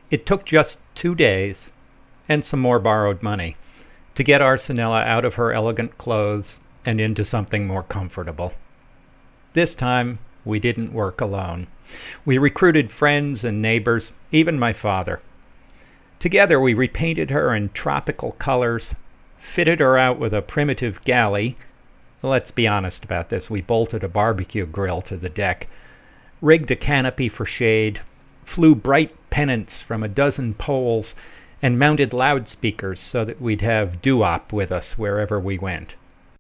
It took just 2 days, and some more borrowed money, to get Arsenella out of her elegant clothes and into something more comfortable. This time we didn't work alone. We recruited friends and neighbors, even my father. Together we repainted her in tropical colors, fitted her out with a primitive galley. Let's be honest about this. We bolted a barbecue grill to the deck, rigged a canopy for shade, flew bright pennants from a dozen poles, and mounted loudspeakers so that we'd have doo-wop with us wherever we went.